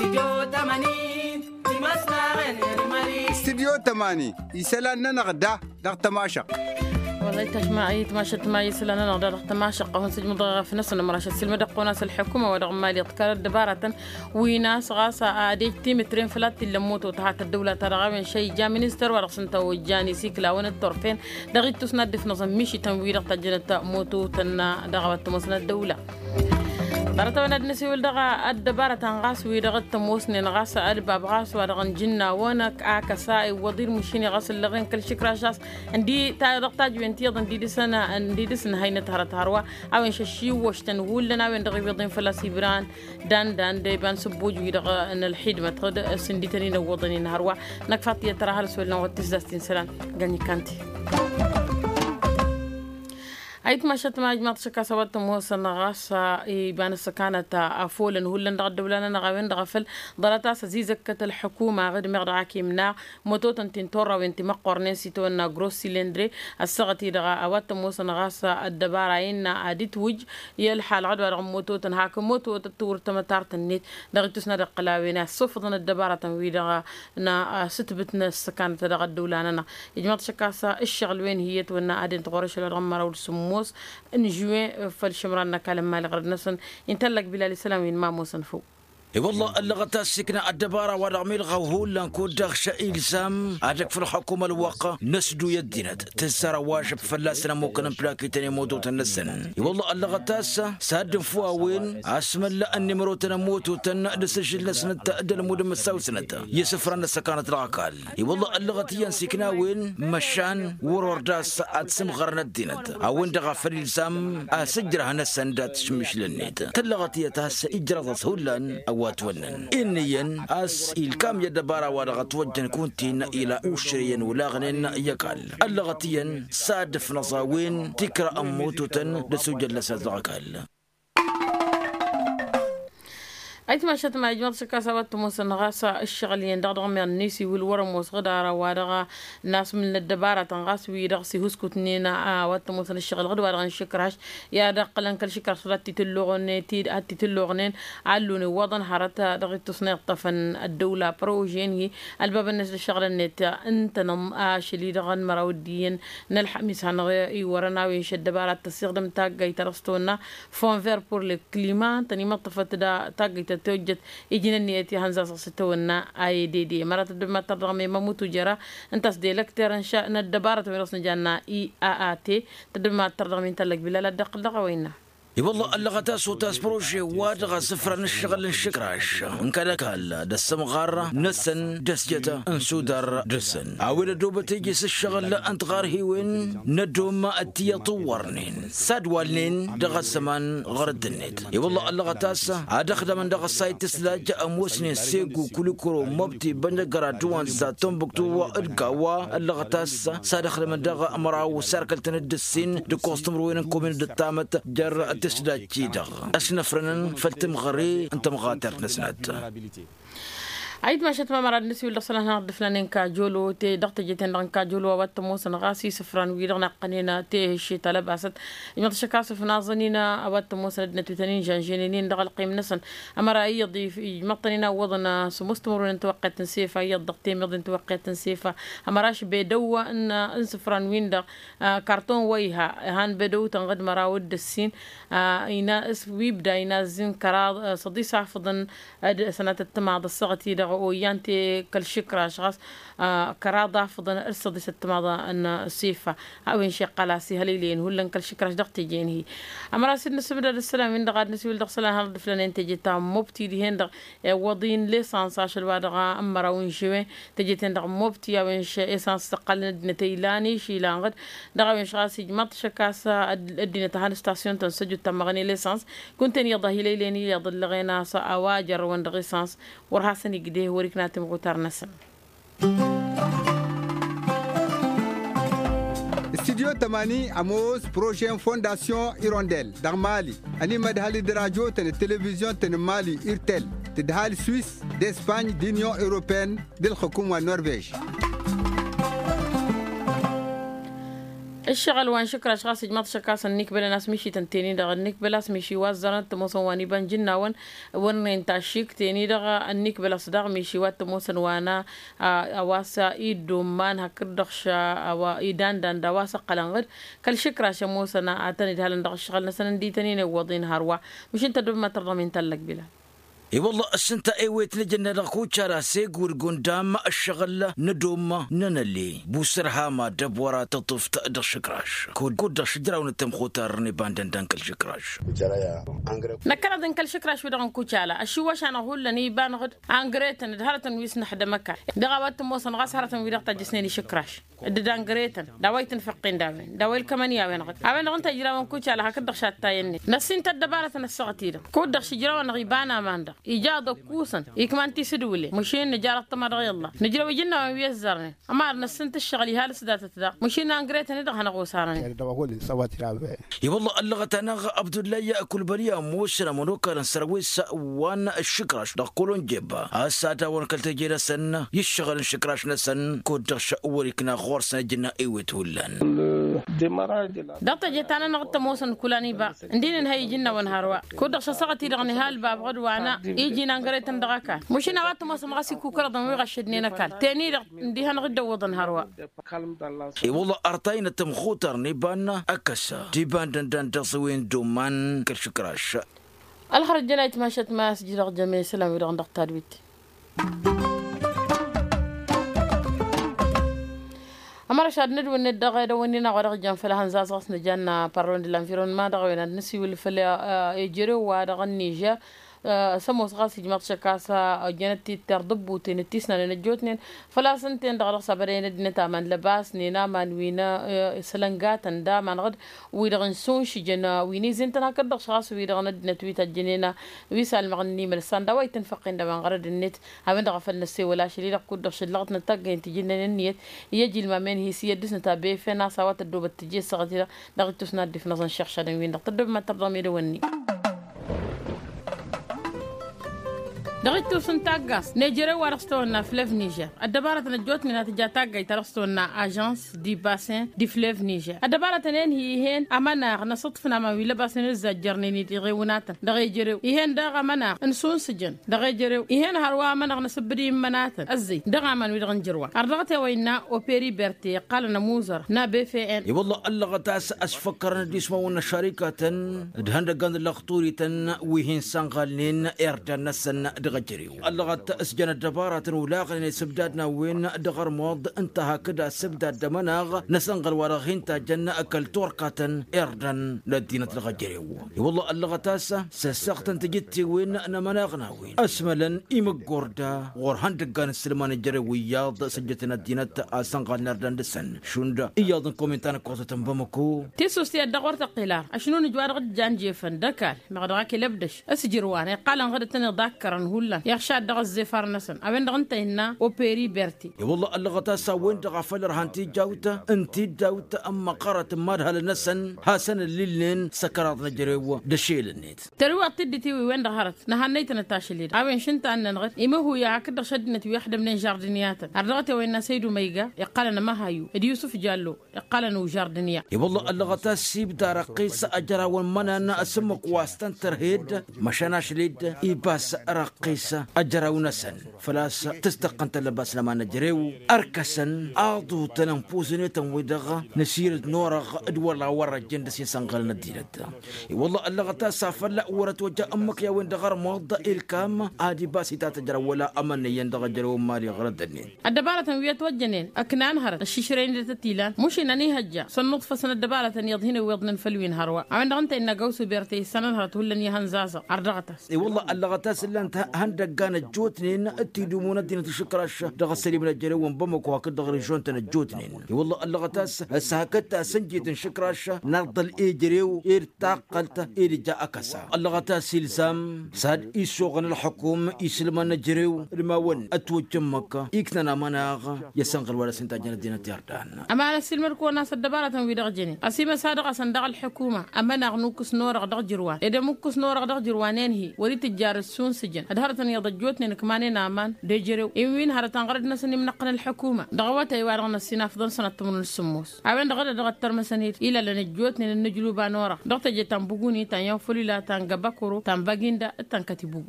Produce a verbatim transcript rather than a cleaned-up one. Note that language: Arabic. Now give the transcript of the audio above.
استديو تمانين في مصنع المريض. استديو تمانين يسألنا نغدا دغ تماشق. والله تجمعي تماشت ما يسلنا نقدر تماشق هون سجم ضغة في نص المراشة سلمة دقوا ناس الحكومة ورغم مالي يتكرر دبارة وناس غاسة عادي تيمترين فلات اللي موتوا تحت الدولة ترغم شيء جا منستر ورقصن توجاني سيكلا وين الطرفين دغيت تسند في نظام مشي تنوير تجنة موتوا تنا دغوة مسند الدولة. برتوانا دنسي ولدغا الدبارة تنغاس ويدغا تموسني نغاس أرباب غاس ودغن جنة ونك آكسائي وضير مشيني غاس اللغين كل شكرا شاس عندي تاج وينتي ضن دي سنة عندي دسن هاي نتهرة هروا أو إن ششي وشتن وول لنا وين دغي بيضين فلاسي بران دان دان دي بان سبوج ويدغا إن الحيد ما تغد سنديتني نوضني نهروا نكفات يترى هالسؤال وتزدستين سلام غني كانتي. أيت ما شت ما جمعت شكا سوت موسى نغاسا يبان السكانة أفول هولن دغ الدولة نغاوين دغفل ضلتا سزيزكة الحكومة غير مغرعكي منا موتوتن تنتورا وانت مقرنين سيتونا جروس سيلندري السغتي دغا أوات موسى نغاسا الدبارة إن عديت وج يلحال عدوى رغم موتوتن هاك موتو تطور تمتارت النيت دغ تسنا دغ قلاوينا صفضن الدبارة تنوي دغا نا ستبتنا السكانة دغ الدولة نانا جمعت شكا سا الشغل وين هي تونا عدين تغورش الغمرة والسمو موس ان جوين فالشمران نكالم مال غرد نسن ينتلق بلال السلام وين ما موسن فوق. اي والله اللغة السكنة الدبارة ورغمي الغوهول لنكون دغش إلزام عدك في الحكومة الواقع نسدو يدينت تسارة واجب فلاسنا ممكن بلاكي تاني موتو تنسن. اي والله اللغة تاسا سادن فواوين اسم الله اني مروتنا موتو تنقدس لسنة تأدل مودم الساوسنة يسفرنا سكانة العقال. اي والله اللغة تيان سكنة وين مشان ورور داس ادسم غرنا الدينت اوين دغا في الإلزام اسجرها نسن دات شمش للنيت تلغة تيتاس اجرى سهولان او واتونن إنيا أس الكام يدبارا ورغت وجن كنتين إلى أوشريا ولاغنين يقال اللغتيا سادف نصاوين تكرا أموتوتن لسجل لسازغاكال. أيت ما شت ما جمعت شكا سوت موسى نغاسة الشغلين دغدغ من النيسي والورم وصغدارة ودغا ناس من الدبارة تنغاس ويدغسي هسكوتنينا وات موسى الشغل غد ودغن شكرهاش يا دقلن كل شكر صلات تلوغن تيد هاتي تلوغنين علوني وضن حرتا دغي تصنيع طفن الدولة بروجين هي الباب الناس الشغل النت انت نم آش اللي دغن مراوديين نلحميس هنغي ورنا ويش الدبارة تستخدم تاقاي ترستونا فون فير بور الكليما تاني مطفت دا تاقاي توجد يجينا نيتي هنزا ستونا اي دي دي مرات دما ترغمي مموتو جرا انتس دي لكتر ان شاء الدبارة ويرسنا جانا اي ا تي تدما ترغمي تلك بلا لا دق دق وينا. اي والله اللغة تاسو تاس بروجي وادغا سفرة نشغل نشكراش انكالك هلا دسم غارة نسن دسجتا انسودر دسن عويل دوبة تيجيس الشغل انت غار هيوين ندوم ما اتيا طورنين ساد والنين دغا السمان غرد النت. اي والله اللغة تاسا ادخل من دغا السايت تسلاج اموسني سيقو كوليكورو مبتي بنجرا دوان ساتون بكتو وادقاوا اللغة تاسا سادخل من دغا امراو ساركل تندسين دو كوستمروين كومين دتامت جر تسداد جيدغ أسنفرنن فلتم غري أنت مغاتر نسنات. عيد ما شت ما مراد نسي ولا صلاة نقد فلانين كاجولو تي ضغط جتين دان كاجولو وات موسن غاسي سفران ويرنا قنينا تي شي طلب اسد يمط شكاس في نازنينا وات موسن نتوتنين جانجينين دغ القيم نسن امر اي يضيف يمطنينا وضنا سمستمر نتوقع تنسيفه اي ضغطين مض نتوقع تنسيفه امراش بدو ان انسفران وين دغ كرتون ويها هان بدو تنغد مراود السين اينا اس ويبدا ينازن كرا صدي صافضن سنه التماض الصغتي دغ ويانتي كل شكرا شخص آه كراضة فضن أرصد ست ماضى أن السيفة أو إن شاء قلاسي هليلين هولن كل شكرا دغتي جين هي أمر سيدنا سبدا السلام من دغاد نسوي دغ سلام هذا فلان تجي تام مبتي دي هند وضين ليسانس عشر بعدها أمر وين شوي تجي تندغ مبتي أو إن شاء إسانس تقل نتيلاني شي لانغد دغ وين شخص جمط شكاسة الدين تهان ستاسيون تنسجل تمغني ليسانس كنت يضه هليلين يضل غينا أواجر وين دغ إسانس ورهاسني قديه وريكنا تمغوتار نسم. استديو تماني أموس بروجين فونداسيون إيرونديل دغ مالي أني مدهالي دراجو تن التلفزيون تن مالي إيرتيل تدهالي سويس دي إسباني دي نيون أوروبين دي الحكومة النرويج. الشغل وان شكرا اشخاص جماعة شكاس النيك بلا ناس مشي تنتيني دغ النيك بلا مشي وزرت موسواني بنجنا ون ون انت شيك تيني دغ النيك بلا صداق مشي وات موسن وانا اواسا ايدومان هكردخشا او ايدان دان دواسا قلنغد كل شكرا شموسنا اتني دهال دغ الشغل نسن دي تنين وضين هروا مش انت دب ما ترضى من تلك بلا اي والله السنتا ايويت لجنة رخو تشارا سيقور قندام الشغل ندوم ننلي بوسرها ما دبورا تطف تقدر شكراش كود قدر شجرة ونتم خوتر نبان دندن كل شكراش نكرا دن كل شكراش ودغن كوتشالا الشواش انا اقول لني بان غد انغريتن دهرتن ويس نحد مكة دغوات موسن غاس هرتن ويدغ تجسني شكراش ددان غريتن داويتن فقين داوين داويل كمان يا وين غد اوين غن تجرا ون كوتشالا هكدغ شاتايني نسين تدبارة السغتيده كود شجرة ونغيبانا ماندا إيجاد كوسن يكمان تسدولي مشين نجارة تمر يلا نجرا وجنا ويزرني أما نسنت الشغل هال سدات تدا مشين أنقريت ندخ أنا غوسارني يا والله اللغة أنا عبد الله يأكل بريا موسنا منوكا نسرويس وانا الشكراش دقولون جيبا الساعة وانا كلت جيرا سنة يشغل الشكراش نسن كود شاوري كنا غورسنا جنا ايوت ولان دقت جتانا نغت موسن كلاني با ندين نهي جنا ونهاروا كود شصغتي دغني هال باب غد وانا يجي نانغريت ندغاكا مش انا وقت ما سمغاسي كوكر دم ويغشدني نكال تاني دي هنغد وضن هروا اي والله ارتاينا تمخوتر نيبانا اكسا ديبان دندن تصوين دومان كشكراش الخرج جنايت ماشت ما سجل جميع سلام ويرغن دقتار بيتي أمر شاد ندو ند غير ونينا غرق جام فلهن زاز غصن جانا بارون دلانفيرون ما دغوينا نسي والفلا يجري ودغن نيجا سموس غاسي جماعة شكاسة جنتي تردبو تنتيسنا لنجوتنين فلا سنتين دغرق صبرين دنتا من لباس نينا من وينا سلنجات دا من غد ويدغن سونش جنا ويني زنتنا كدغ شخاص ويدغن دنتويتا جنينا ويسال مغني من الساندا ويتنفقين دا من غرد النت هبن دغفل نسي ولا شليل قد شلغت نتاقين تجينا النيت يجي المامين هي سيدس نتابي فينا سوات الدوبة تجي صغتي دغت تسنا دي في نظن شيخ شادن وين دغت الدوب ما ترضى ميدوني دغيتو سنتاغاس نيجيري ورستونا فليف نيجر الدبارة نجوت من تجاتاغا يترستونا اجانس دي باسين دي فليف نيجر الدبارة تنين هي هين امانا نصطفنا ما ويلا باسين الزجرني ني غيوناتا دغي جيريو هين دغا منا نسون سجن دغي جيريو هين هروا منا نسبري مناتا ازي دغا من ويدغن جروا ارضغتي وينا اوبيري بيرتي قال نموزر نا بي في ان يا والله اللغة تاس اسفكرنا دي اسمونا شركة دهند غند لخطوري تن وهين سانغالين اردن نسن غجريو اللغة اسجن الدبارة ولاغن سبدادنا وين دغر موض انتهى كدا سبداد دمناغ نسنغل ورغين تاجنا اكل تورقة اردن لدينة الغجريو والله اللغة تاسا سساقتن تجتي وين انا مناغنا وين اسملا ايمقوردا ورهن دقان السلمان الجريوياض سجتنا الدينة اسنغل نردن دسن شوندا اياضن كومنتانا كوزة بمكو تيسو سياد دغور تقيلار اشنو نجوار غد جان جيفن دكال مغدغاكي لبدش اسجرواني قالن غد تني ذاكرن هولا يخشى دغ الزفار نسن أبين دغنت هنا أوبيري بيرتي والله اللغة تاسا وين دغ فلر هانتي جاوتا انتي جاوتا أما قرت مارها لنسن هاسن الليلين سكرات نجريو دشيل النيت تروى تدتي وين دغرت نهنيت نتاشليد أبين شنت أن نغت إما هو يا كده شدنت واحدة من جاردنيات أرضغت وين سيدو ميجا يقال ما هايو يوسف جالو يقال إنه جاردنيا والله اللغة تاسي بدار قيس أجرا ومنا اسمك واستنتر هيد مشاناش ليد إيباس رقيس أجرا ونسن فلاس تستقنت لباس لما نجريو أركسن أعطو تنمبوزني تنويدغ نسير نورغ أدولا ورا جندسين سنغل ندينت والله اللغة تاسا فلا ورت وجه أمك يا وين دغر موضة الكام عادي باسي تاتجرا ولا أمن يندغ جرو مالي غردنين الدبارة ويت وجنين أكنان هرت الشيشرين تتيلان مش إنني هجا صنط فسن الدبارة يضهين ويضن فلوين هروا عند غنت إن جوس بيرتي سنة هرت هولن يهنزازا أرضغتس والله اللغة تاس اللي أنت هندق كانت جوتنين اتيدومون دينة الشكراش دغ سلي من الجريون بمك وهكذا دغ ريجون تنجوتنين والله اللغة تاس سهكتا سنجيت الشكراش نرض الإيجريو إرتاقلت إرجاء كسا اللغة تاس إلزام ساد إيسوغن الحكوم إسلمان نجريو رماون أتوجمك إكنا مناغ يسنغل ولا سنتاجنا دينة يردان أما على السلمر كونا صدبارة ويدغ جنين أسيما صادق صندق الحكومة أما نغنوكس نورغ دغ جروان إذا مكس نورغ دغ جروانين هي وريت الجار السون سجن ظهرتن يضجوتني كماني نامان ديجرو إمين هرتان غرد نسني منقن الحكومة دغوات أيوارغنا السنة فضل سنة تمن السموس عوين دغرد دغت ترمسنير إلى لنجوتني لنجلو بانورا دغت جتان بوغوني تان ينفولي لا تان غباكورو تان باغيندا تان كتبوغ